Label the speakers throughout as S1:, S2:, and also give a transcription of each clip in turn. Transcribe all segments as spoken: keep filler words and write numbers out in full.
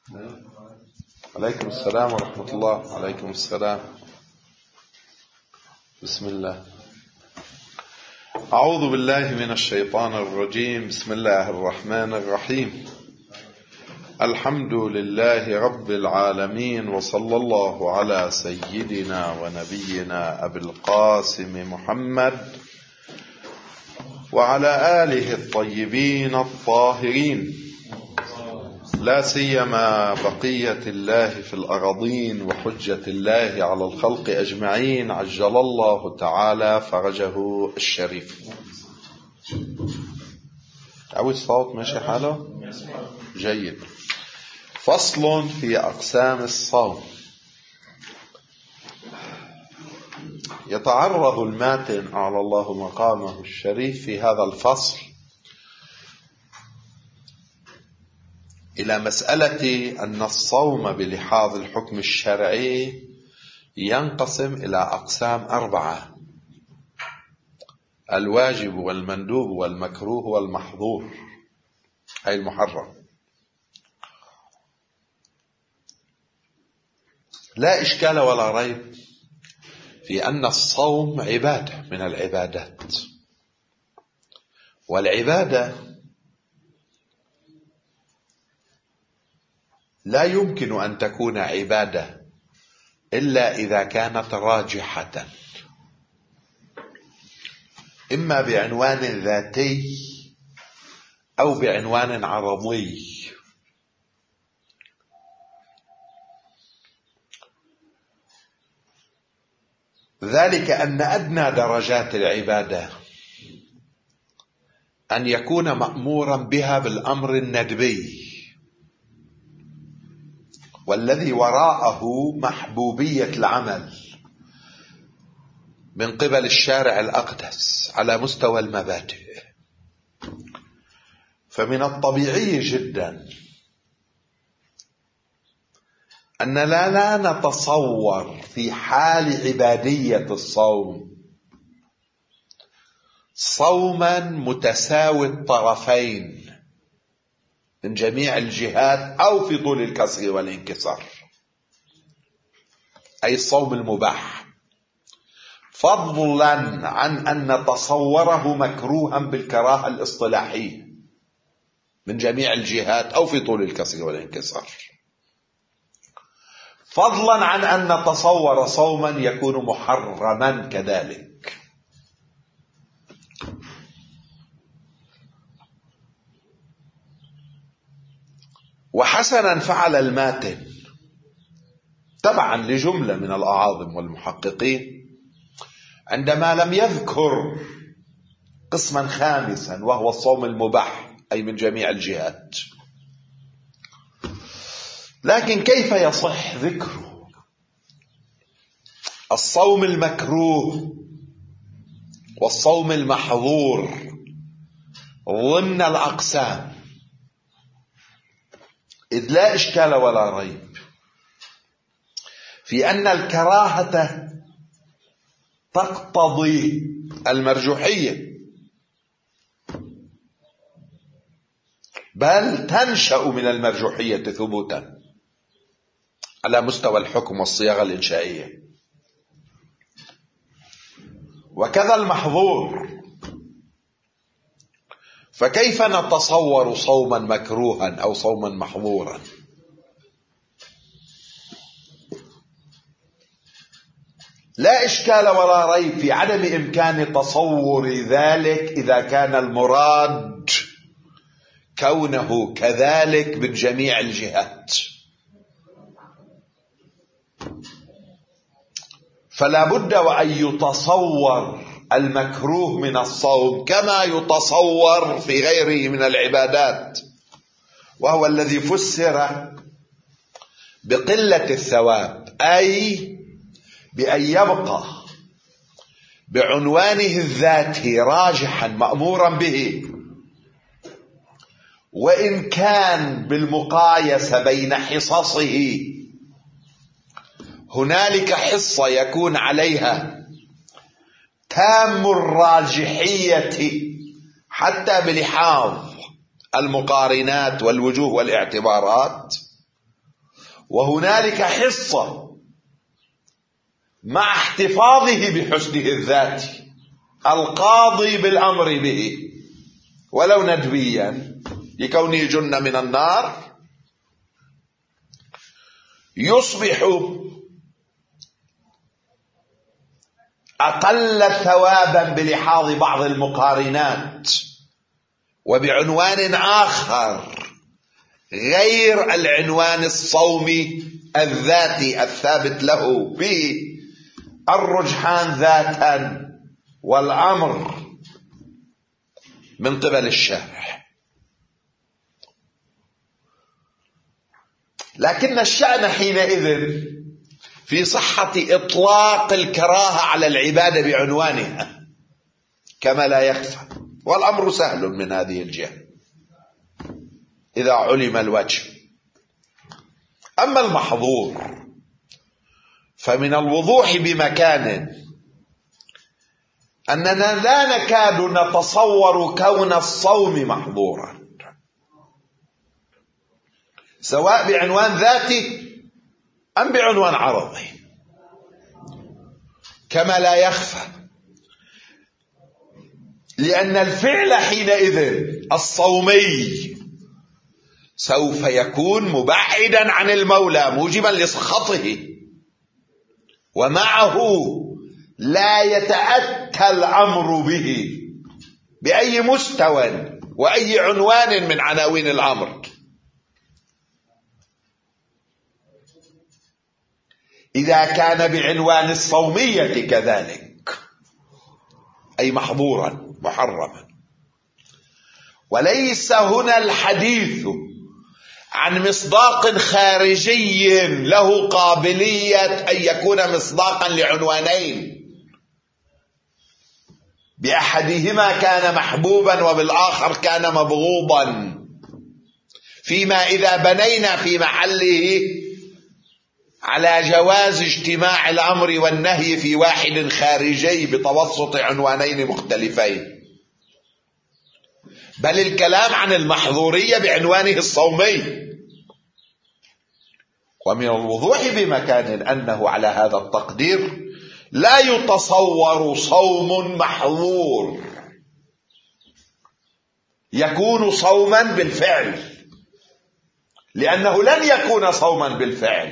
S1: عليكم السلام ورحمة الله. عليكم السلام. بسم الله. أعوذ بالله من الشيطان الرجيم. بسم الله الرحمن الرحيم. الحمد لله رب العالمين، وصلى الله على سيدنا ونبينا أبي القاسم محمد وعلى آله الطيبين الطاهرين، لا سيما بقية الله في الأراضين وحجة الله على الخلق أجمعين، عجل الله تعالى فرجه الشريف. أول صوت ماشي حاله جيد. فصل في أقسام الصوم. يتعرض الماتن أعلى الله مقامه الشريف في هذا الفصل إلى مسألة أن الصوم بلحاظ الحكم الشرعي ينقسم إلى أقسام أربعة: الواجب والمندوب والمكروه والمحظور، أي المحرم. لا إشكال ولا ريب في أن الصوم عبادة من العبادات، والعبادة لا يمكن أن تكون عبادة إلا إذا كانت راجحة، إما بعنوان ذاتي أو بعنوان عرضي. ذلك أن أدنى درجات العبادة أن يكون مأمورا بها بالأمر الندبي، والذي وراءه محبوبية العمل من قبل الشارع الأقدس على مستوى المبادئ. فمن الطبيعي جدا أننا لا نتصور في حال عبادية الصوم صوما متساوي الطرفين من جميع الجهات أو في طول الكسر والانكسار، أي الصوم المباح، فضلا عن أن نتصوره مكروها بالكراهة الاصطلاحية من جميع الجهات أو في طول الكسر والانكسار، فضلا عن أن نتصور صوما يكون محرما كذلك. وحسنا فعل الماتن تبعا لجملة من الأعاظم والمحققين عندما لم يذكر قسما خامسا وهو الصوم المباح، أي من جميع الجهات. لكن كيف يصح ذكر الصوم المكروه والصوم المحظور ضمن الأقسام؟ إذ لا إشكال ولا ريب في أن الكراهة تقتضي المرجوحية، بل تنشأ من المرجوحية ثبوتا على مستوى الحكم والصياغة الإنشائية، وكذا المحظور. فكيف نتصور صوما مكروها أو صوما محظورا؟ لا إشكال ولا ريب في عدم إمكان تصور ذلك إذا كان المراد كونه كذلك من جميع الجهات. فلا بد وأن يتصور المكروه من الصوم كما يتصور في غيره من العبادات، وهو الذي فسر بقلة الثواب، أي بأن يبقى بعنوانه الذاتي راجحا مأمورا به، وإن كان بالمقايسة بين حصصه هنالك حصة يكون عليها تام الراجحية حتى بلحاظ المقارنات والوجوه والاعتبارات، وهنالك حصة مع احتفاظه بحسنه الذاتي القاضي بالأمر به ولو ندبيا لكونه جنة من النار، يصبح أقل ثوابا بلحاظ بعض المقارنات، وبعنوان آخر غير العنوان الصومي الذاتي الثابت له بالرجحان ذاتا والأمر من قبل الشارع. لكن الشأن حينئذ في صحة إطلاق الكراهة على العبادة بعنوانها كما لا يخفى، والأمر سهل من هذه الجهة إذا علم الوجه. أما المحظور فمن الوضوح بمكان أننا لا نكاد نتصور كون الصوم محظورا، سواء بعنوان ذاتي أم بعنوان عرضي، كما لا يخفى، لأن الفعل حينئذ الصومي سوف يكون مبعدا عن المولى موجبا لسخطه، ومعه لا يتأتى الأمر به بأي مستوى وأي عنوان من عناوين الأمر. إذا كان بعنوان الصومية كذلك أي محظورا محرما. وليس هنا الحديث عن مصداق خارجي له قابلية أن يكون مصداقا لعنوانين، بأحدهما كان محبوبا وبالآخر كان مبغوضا، فيما إذا بنينا في محله على جواز اجتماع الأمر والنهي في واحد خارجي بتوسط عنوانين مختلفين، بل الكلام عن المحظورية بعنوانه الصومي. ومن الوضوح بمكان أنه على هذا التقدير لا يتصور صوم محظور يكون صوما بالفعل، لأنه لن يكون صوما بالفعل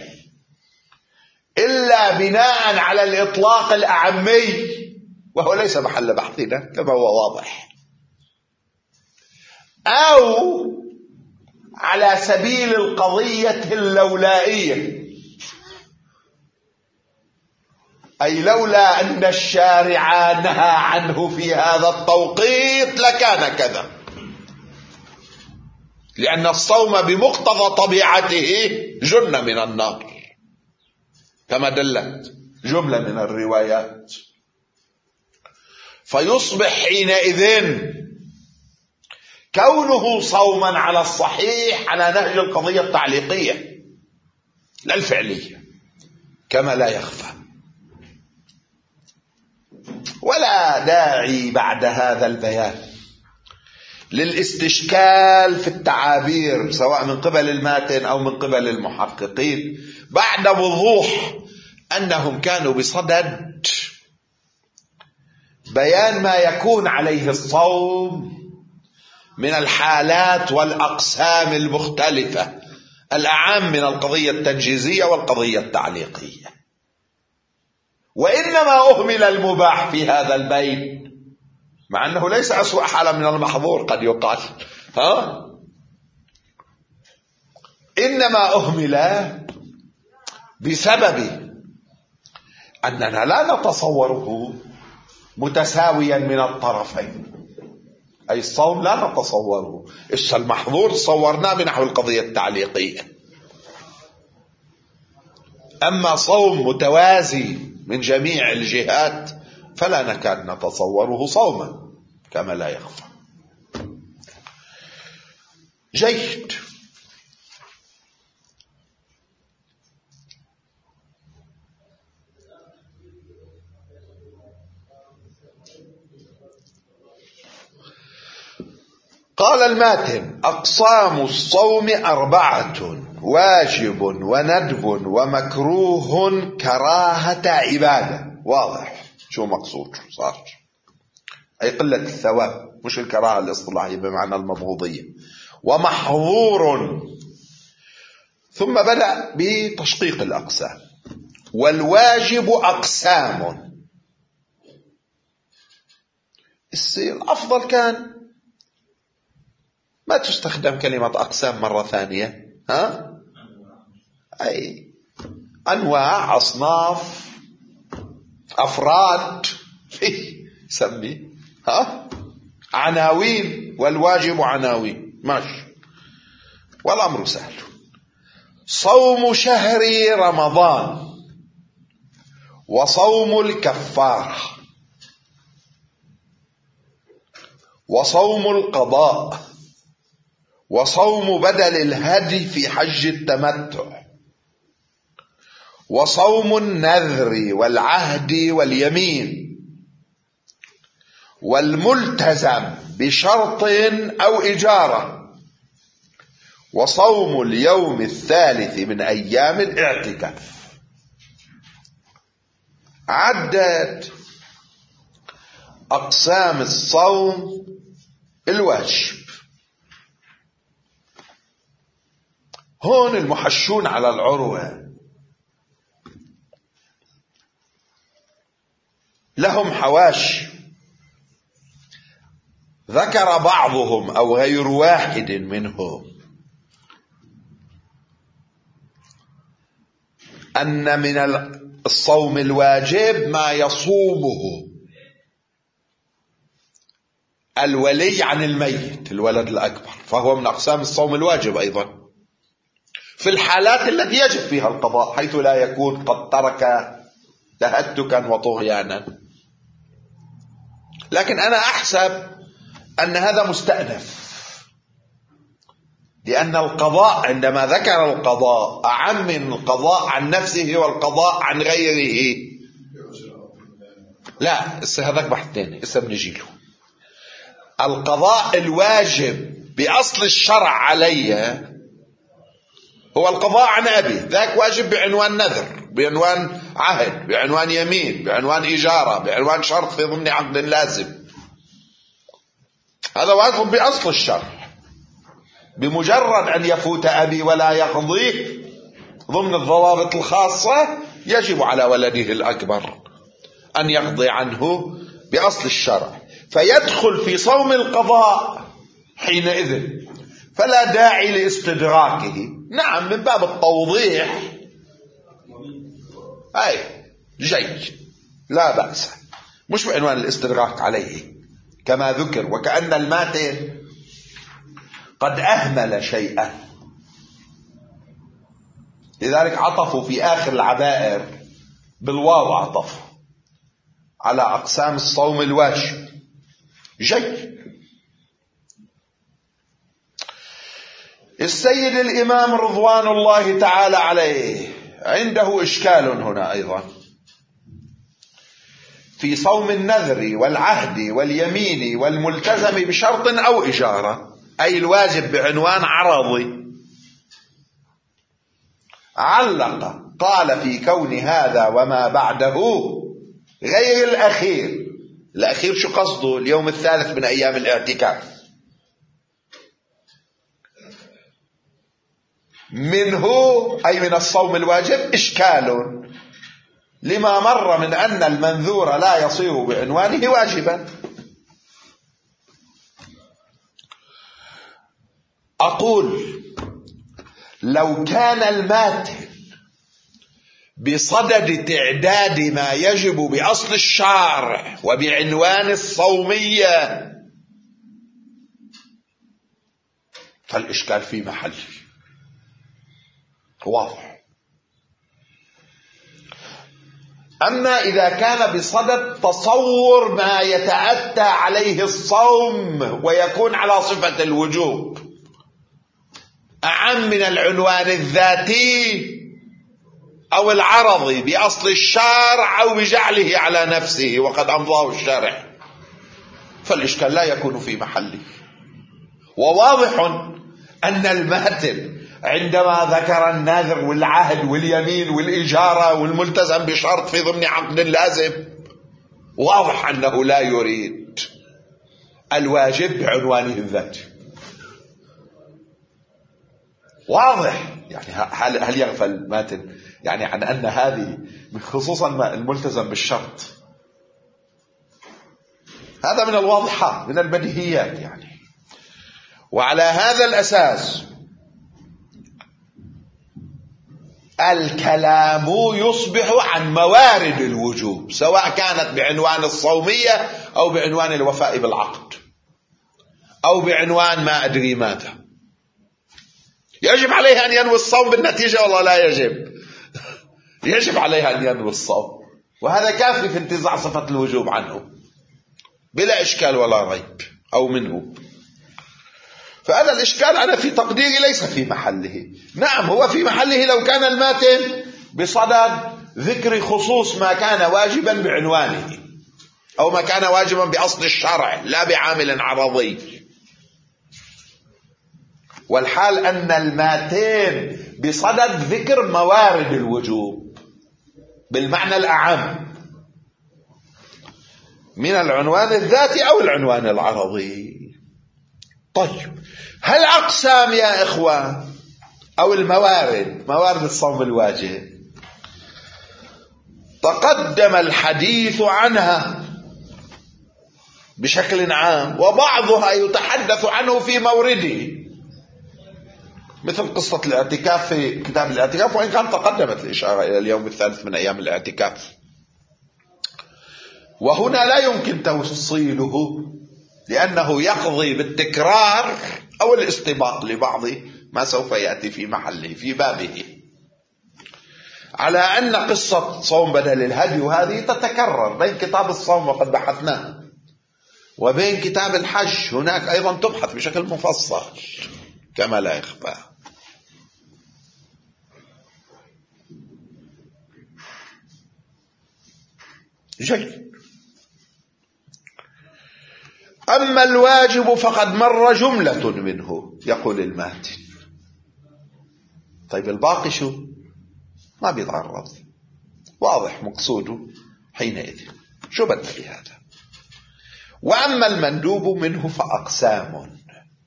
S1: إلا بناء على الإطلاق الأعمي، وهو ليس محل بحثنا كما هو واضح، أو على سبيل القضية اللولائية، أي لولا أن الشارع نهى عنه في هذا التوقيت لكان كذا، لأن الصوم بمقتضى طبيعته جنة من النار كما دلت جملة من الروايات. فيصبح حينئذ كونه صوما على الصحيح على نهج القضية التعليقية لا الفعلية كما لا يخفى. ولا داعي بعد هذا البيان للاستشكال في التعابير سواء من قبل الماتن أو من قبل المحققين، بعد وضوح أنهم كانوا بصدد بيان ما يكون عليه الصوم من الحالات والأقسام المختلفة الأعم من القضية التنجيزية والقضية التعليقية. وإنما أهمل المباح في هذا البيت، مع أنه ليس أسوأ حالة من المحظور قد يقال، ها؟ إنما أهمل بسبب أننا لا نتصوره متساويا من الطرفين، أي الصوم لا نتصوره، إيش المحظور تصورناه بنحو القضية التعليقية، أما صوم متوازي من جميع الجهات فلا نكاد نتصوره صوما كما لا يخفى. جيد. قال الماتن: أقسام الصوم أربعة واجب وندب ومكروه كراهة عبادة. واضح شو مقصود صار، أي قلة الثواب، مش الكراهة الاصطلاحية بمعنى المبغوضية. ومحظور. ثم بدأ بتشقيق الأقسام. والواجب أقسام. الأفضل كان ما تستخدم كلمة أقسام مرة ثانية، ها؟ أي أنواع، أصناف، أفراد، سمي، ها؟ عناوين. والواجب عناوين، ماشي، والأمر سهل. صوم شهر رمضان، وصوم الكفارة، وصوم القضاء، وصوم بدل الهدي في حج التمتع، وصوم النذر والعهد واليمين، والملتزم بشرط أو إجارة، وصوم اليوم الثالث من أيام الاعتكاف. عدت أقسام الصوم الواجب. هون المحشون على العروة لهم حواشي. ذكر بعضهم أو غير واحد منهم أن من الصوم الواجب ما يصومه الولي عن الميت، الولد الأكبر، فهو من أقسام الصوم الواجب أيضا في الحالات التي يجب فيها القضاء، حيث لا يكون قد ترك تهتكا وطغيانا. لكن أنا أحسب أن هذا مستأنف، لأن القضاء عندما ذكر القضاء أعم من القضاء عن نفسه والقضاء عن غيره. لا، اسا هذاك بحث ثاني، اسا بنجيله. القضاء الواجب بأصل الشرع علي هو القضاء عن أبي، ذاك واجب بعنوان نذر، بعنوان عهد، بعنوان يمين، بعنوان إجارة، بعنوان شرط في ضمن عقد لازم. هذا واجب بأصل الشرع، بمجرد أن يفوت أبي ولا يقضيه ضمن الضوابط الخاصة يجب على ولده الأكبر أن يقضي عنه بأصل الشرع، فيدخل في صوم القضاء حينئذ، فلا داعي لاستدراكه. نعم، من باب التوضيح، أي جيد، لا بأس، مش بعنوان الاستدراك عليه كما ذكر، وكأن الماتن قد أهمل شيئا، لذلك عطفوا في آخر العبائر بالواو، عطفوا على أقسام الصوم الواجب. جيد. السيد الإمام رضوان الله تعالى عليه عنده إشكال هنا أيضا في صوم النذر والعهد واليمين والملتزم بشرط أو إجارة، أي الواجب بعنوان عرضي. علق قال في كون هذا وما بعده غير الأخير. الأخير شو قصده؟ اليوم الثالث من أيام الاعتكاف. منه أي من الصوم الواجب إشكال لما مر من أن المنذور لا يصير بعنوانه واجبا. أقول لو كان الماتن بصدد تعداد ما يجب بأصل الشارع وبعنوان الصومية فالإشكال في محله واضح. أما إذا كان بصدد تصور ما يتأتى عليه الصوم ويكون على صفة الوجوب أعم من العنوان الذاتي أو العرضي بأصل الشارع أو بجعله على نفسه وقد أمضاه الشارع، فالإشكال لا يكون في محله. وواضح أن الماتن عندما ذكر النذر والعهد واليمين والإجارة والملتزم بشرط في ضمن عقد لازم، واضح أنه لا يريد الواجب بعنوانه الذاتي. واضح يعني هل هل يغفل الماتن يعني عن أن هذه خصوصا الملتزم بالشرط، هذا من الواضحات من البديهيات يعني. وعلى هذا الأساس الكلام يصبح عن موارد الوجوب، سواء كانت بعنوان الصومية أو بعنوان الوفاء بالعقد أو بعنوان ما أدري ماذا. يجب عليه أن ينوي الصوم بالنتيجة والله لا يجب؟ يجب عليه أن ينوي الصوم، وهذا كافي في انتزاع صفة الوجوب عنه بلا إشكال ولا ريب أو منه. فهذا الإشكال أنا في تقديري ليس في محله. نعم هو في محله لو كان الماتن بصدد ذكر خصوص ما كان واجبا بعنوانه أو ما كان واجبا بأصل الشرع لا بعامل عرضي، والحال أن الماتن بصدد ذكر موارد الوجوب بالمعنى الأعم من العنوان الذاتي أو العنوان العرضي. طيب هل أقسام يا إخوة أو الموارد موارد الصوم الواجب تقدم الحديث عنها بشكل عام، وبعضها يتحدث عنه في مورده، مثل قصة الاعتكاف في كتاب الاعتكاف، وإن كان تقدمت الإشارة إلى اليوم الثالث من أيام الاعتكاف. وهنا لا يمكن توصيله لأنه يقضي بالتكرار أو الاستباق لبعض ما سوف يأتي في محله في بابه، على أن قصة صوم بدل الهدي وهذه تتكرر بين كتاب الصوم وقد بحثناه وبين كتاب الحج، هناك أيضا تبحث بشكل مفصل كما لا يخفى. جيد. أما الواجب فقد مر جملة منه يقول الماتن. طيب الباقي شو؟ ما بيتعرض، واضح مقصوده حينئذ. شو بدنا بهذا؟ وأما المندوب منه فأقسام.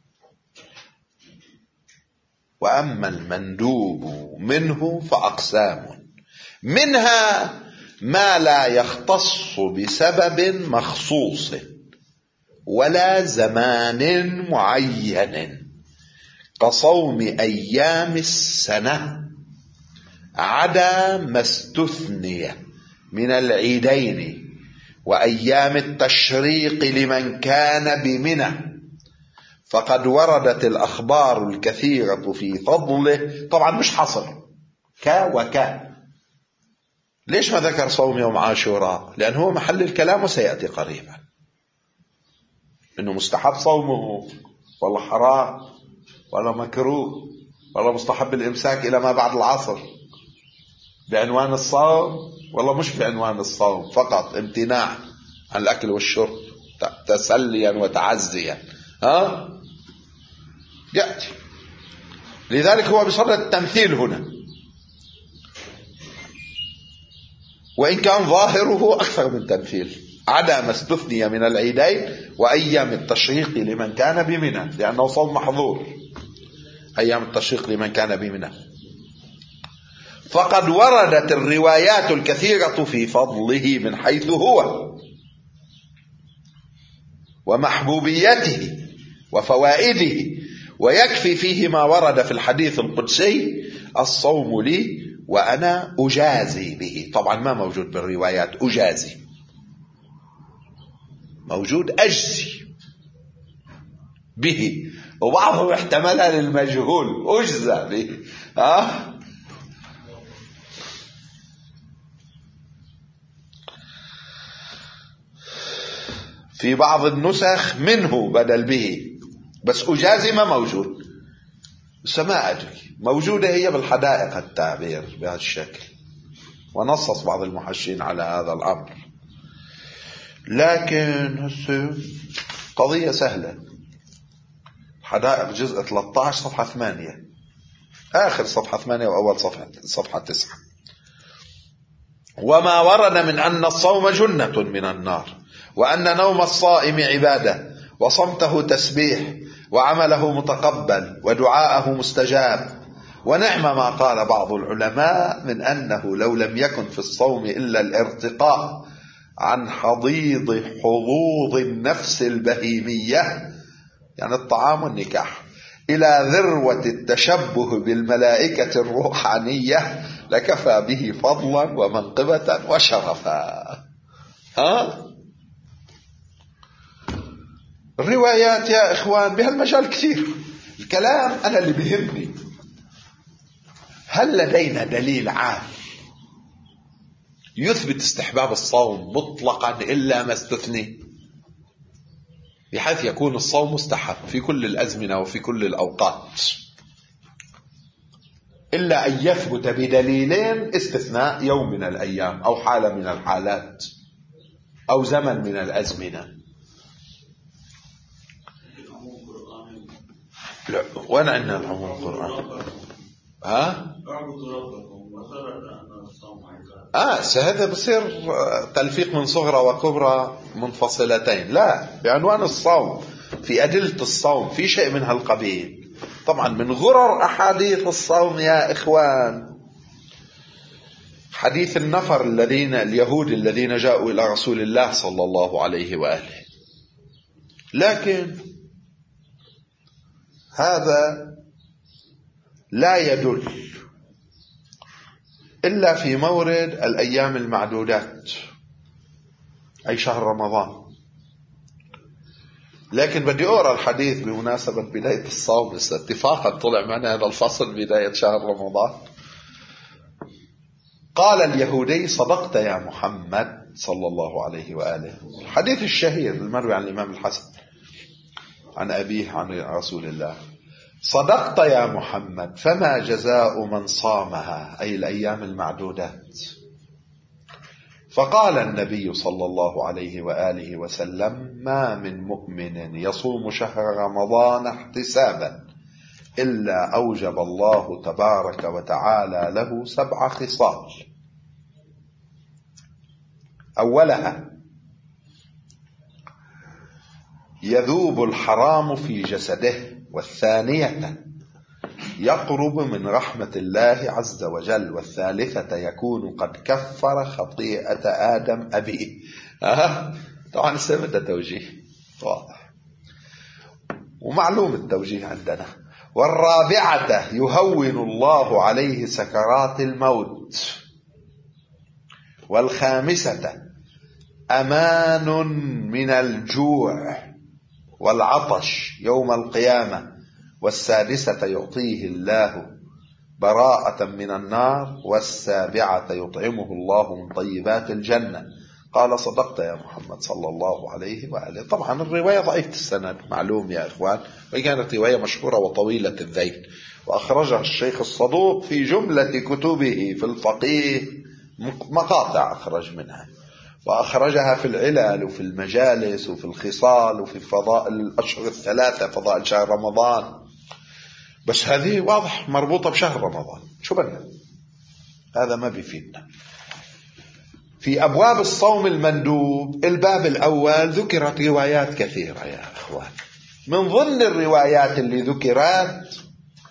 S1: وأما المندوب منه فأقسام، منها ما لا يختص بسبب مخصوص ولا زمان معين كصوم أيام السنة عدا ما استثني من العيدين وأيام التشريق لمن كان بمنى، فقد وردت الأخبار الكثيرة في فضله. طبعا مش حصر كا وكا. ليش ما ذكر صوم يوم عاشوراء؟ لأنه هو محل الكلام وسيأتي قريبا. إنه مستحب صومه ولا حرام ولا مكروه ولا مستحب الإمساك إلى ما بعد العصر بعنوان الصوم ولا مش بعنوان الصوم، فقط امتناع عن الأكل والشرب تسليا وتعزيا. ها يأتي. لذلك هو بصدد التمثيل هنا، وإن كان ظاهره أكثر من تمثيل. عدا ما استثني من العيدين وأيام التشريق لمن كان بمنى، لأنه صوم محظور أيام التشريق لمن كان بمنى. فقد وردت الروايات الكثيرة في فضله من حيث هو ومحبوبيته وفوائده، ويكفي فيه ما ورد في الحديث القدسي: الصوم لي وأنا أجازي به. طبعا ما موجود بالروايات أجازي، موجود أجزي به، وبعضهم احتملها للمجهول أجزى به. ها في بعض النسخ منه بدل به، بس أجازي ما موجود. ما أدري موجودة هي بالحدائق التعبير بهذا الشكل، ونصص بعض المحشين على هذا الأمر. لكن قضية سهلة. حدائق جزء ثلاثة عشر صفحة ثمانية آخر صفحة ثمانية وأول صفحة صفحة تسعة. وما ورد من أن الصوم جنة من النار، وأن نوم الصائم عبادة، وصمته تسبيح، وعمله متقبل، ودعاءه مستجاب. ونعم ما قال بعض العلماء من أنه لو لم يكن في الصوم إلا الارتقاء عن حضيض حظوظ النفس البهيمية، يعني الطعام والنكاح، إلى ذروة التشبه بالملائكة الروحانية، لكفى به فضلا ومنقبة وشرفا. ها؟ الروايات يا إخوان بهالمجال كثير. الكلام أنا اللي بيهمني، هل لدينا دليل عام يثبت استحباب الصوم مطلقا إلا ما استثني، بحيث يكون الصوم مستحب في كل الأزمنة وفي كل الأوقات، إلا أن يثبت بدليلين استثناء يوم من الأيام أو حالة من الحالات أو زمن من الأزمنة. لا، وين عندنا العموم القرآن؟ ها؟ آه هذا بصير تلفيق من صغرى وكبرى منفصلتين. لا، بعنوان الصوم، في أدلة الصوم، في شيء من هالقبيل. طبعا من غرر أحاديث الصوم يا إخوان حديث النفر الذين اليهود الذين جاءوا إلى رسول الله صلى الله عليه وآله. لكن هذا لا يدل إلا في مورد الأيام المعدودات، أي شهر رمضان. لكن بدي أقرأ الحديث بمناسبة بداية الصوم، اتفاقا طلع معنا هذا الفصل بداية شهر رمضان. قال اليهودي: صدقت يا محمد صلى الله عليه وآله. الحديث الشهير المروي عن الإمام الحسن عن أبيه عن رسول الله: صدقت يا محمد، فما جزاء من صامها، أي الأيام المعدودات؟ فقال النبي صلى الله عليه وآله وسلم: ما من مؤمن يصوم شهر رمضان احتسابا إلا أوجب الله تبارك وتعالى له سبع خصال. أولها: يذوب الحرام في جسده. والثانية: يقرب من رحمة الله عز وجل. والثالثة: يكون قد كفر خطيئة آدم أبيه. آه. طبعا السبب توجيه واضح ومعلوم التوجيه عندنا. والرابعة: يهون الله عليه سكرات الموت. والخامسة: أمان من الجوع والعطش يوم القيامة. والسادسة: يعطيه الله براءة من النار. والسابعة: يطعمه الله من طيبات الجنة. قال: صدقت يا محمد صلى الله عليه وآله. طبعا الرواية ضعيفة السند معلوم يا إخوان، وكانت رواية مشهورة وطويلة الذيل، وأخرجها الشيخ الصدوق في جملة كتبه في الفقيه، مقاطع أخرج منها، وأخرجها في العلل وفي المجالس وفي الخصال وفي فضائل الأشهر الثلاثة، فضائل شهر رمضان. بس هذه واضح مربوطة بشهر رمضان، شو بدنا؟ هذا ما بيفيدنا. في أبواب الصوم المندوب الباب الأول ذكرت روايات كثيرة يا أخوان. من ضمن الروايات اللي ذكرت،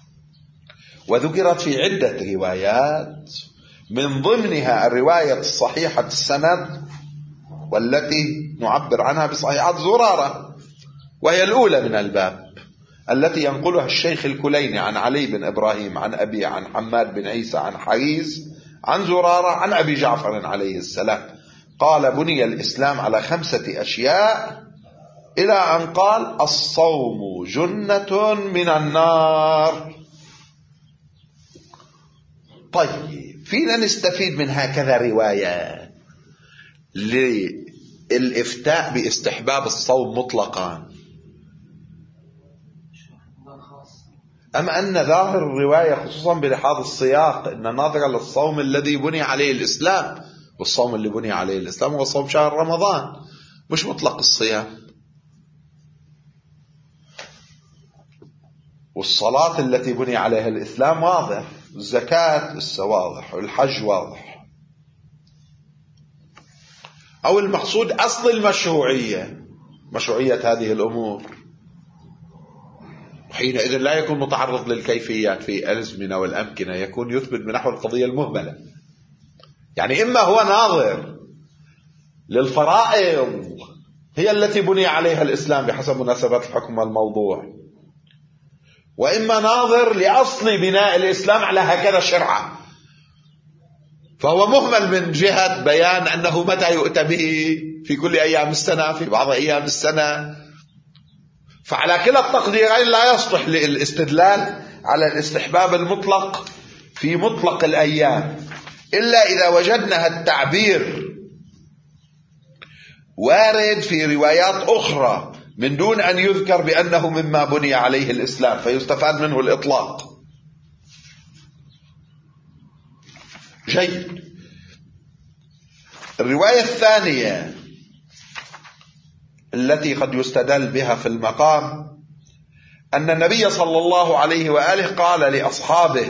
S1: وذكرت في عدة روايات، من ضمنها الرواية الصحيحة السند والتي نعبر عنها بصحيحة زرارة، وهي الأولى من الباب، التي ينقلها الشيخ الكليني عن علي بن إبراهيم عن أبي عن حماد بن عيسى عن حريز عن زرارة عن أبي جعفر عليه السلام قال: بني الإسلام على خمسة أشياء، إلى أن قال: الصوم جنة من النار. طيب، فينا نستفيد من هكذا رواية للإفتاء باستحباب الصوم مطلقا، أما أن ظاهر الرواية خصوصا بلحاظ السياق إن ناظرة للصوم الذي بني عليه الإسلام، والصوم اللي بني عليه الإسلام هو صوم شهر رمضان، مش مطلق الصيام. والصلاة التي بني عليها الإسلام واضح، الزكاة لسه واضح، والحج واضح. أو المقصود أصل المشروعية، مشروعية هذه الأمور، حينئذ لا يكون متعرض للكيفيات في الأزمنة والأمكنة، يكون يثبت بنحو القضية المهملة. يعني إما هو ناظر للفرائض هي التي بني عليها الإسلام بحسب مناسبات الحكم والموضوع، وإما ناظر لأصل بناء الإسلام على هكذا شرعة، فهو مهمل من جهة بيان أنه متى يؤتى به في كل أيام السنة، في بعض أيام السنة. فعلى كلا التقديرين لا يصلح للاستدلال على الاستحباب المطلق في مطلق الأيام، إلا إذا وجدنا التعبير وارد في روايات أخرى من دون أن يذكر بأنه مما بني عليه الإسلام، فيستفاد منه الإطلاق. جيد. الرواية الثانية التي قد يستدل بها في المقام أن النبي صلى الله عليه وآله قال لأصحابه،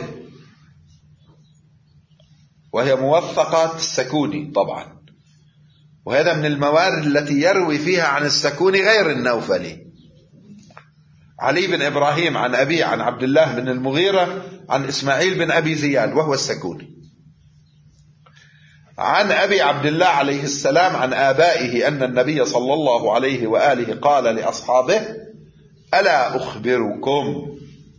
S1: وهي موثقة السكوني طبعا، وهذا من الموارد التي يروي فيها عن السكوني غير النوفلي، علي بن إبراهيم عن أبي عن عبد الله بن المغيرة عن إسماعيل بن أبي زياد وهو السكوني، عن أبي عبد الله عليه السلام عن آبائه أن النبي صلى الله عليه وآله قال لأصحابه: ألا أخبركم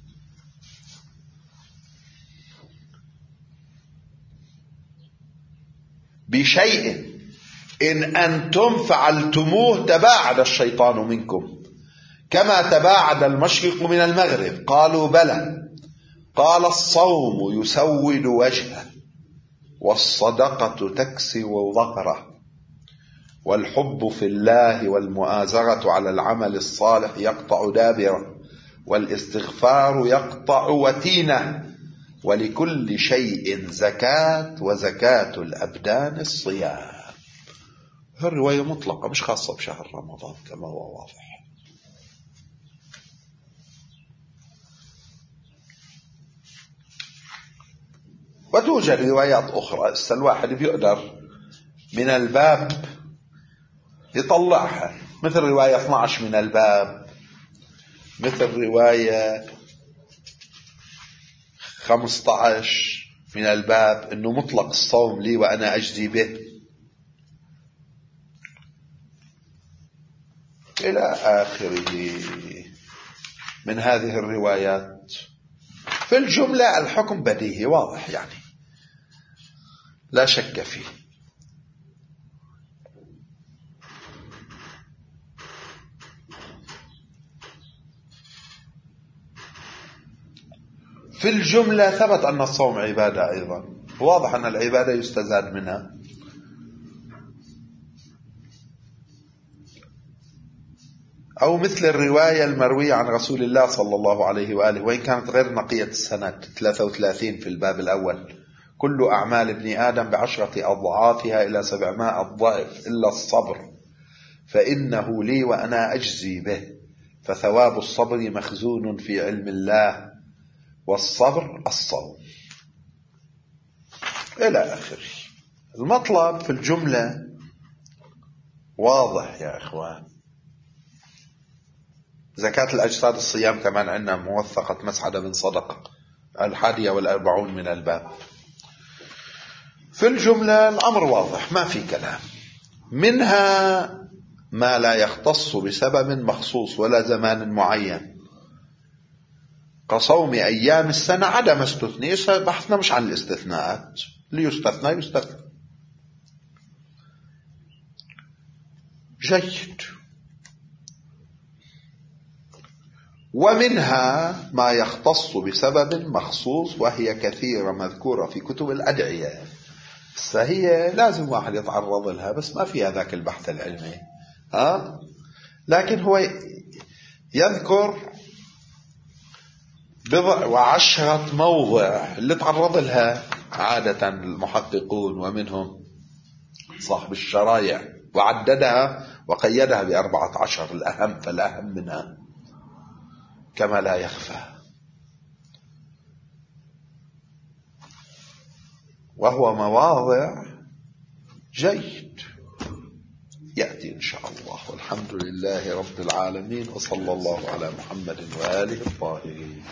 S1: بشيء إن أنتم فعلتموه تباعد الشيطان منكم كما تباعد المشرق من المغرب؟ قالوا: بلى. قال: الصوم يسود وجهه، والصدقة تكسو ظهره، والحب في الله والمؤازرة على العمل الصالح يقطع دابره، والاستغفار يقطع وتينه، ولكل شيء زكاة، وزكاة الأبدان الصيام. الرواية مطلقة مش خاصة بشهر رمضان كما هو واضح. وتوجد روايات أخرى الواحد بيقدر من الباب يطلعها، مثل رواية اثني عشر من الباب، مثل رواية خمسة عشر من الباب إنه مطلق الصوم لي وأنا أجزي به، إلى آخره من هذه الروايات. في الجملة الحكم بديهي واضح، يعني لا شك فيه. في الجملة ثبت أن الصوم عبادة أيضا، واضح أن العبادة يستزاد منها. أو مثل الرواية المروية عن رسول الله صلى الله عليه وآله، وإن كانت غير نقية السند، ثلاثة وثلاثين في الباب الأول: كل أعمال ابن آدم بعشرة أضعافها إلى سبعمائة ضعف إلا الصبر فإنه لي وأنا أجزي به، فثواب الصبر مخزون في علم الله، والصبر الصوم، إلى آخره. المطلب في الجملة واضح يا إخوان. زكاة الأجساد الصيام كمان عندنا موثقة مسعد بن صدقة الحادية والأربعون من الباب. في الجملة الأمر واضح ما في كلام. منها ما لا يختص بسبب مخصوص ولا زمان معين كصوم أيام السنة عدم استثناء، بحثنا مش عن الاستثناءات، ليستثنى يستثنى. جيد. ومنها ما يختص بسبب مخصوص، وهي كثيرة مذكورة في كتب الأدعية، فهي لازم واحد يتعرض لها، بس ما فيها ذاك البحث العلمي، ها؟ لكن هو يذكر بضع وعشرة موضع اللي تعرض لها عادة المحققون ومنهم صاحب الشرايع، وعددها وقيدها بأربعة عشر الأهم، فالأهم منها كما لا يخفى. وهو مواضع جيد يأتي إن شاء الله. والحمد لله رب العالمين، وصلى الله على محمد وآله الطاهرين.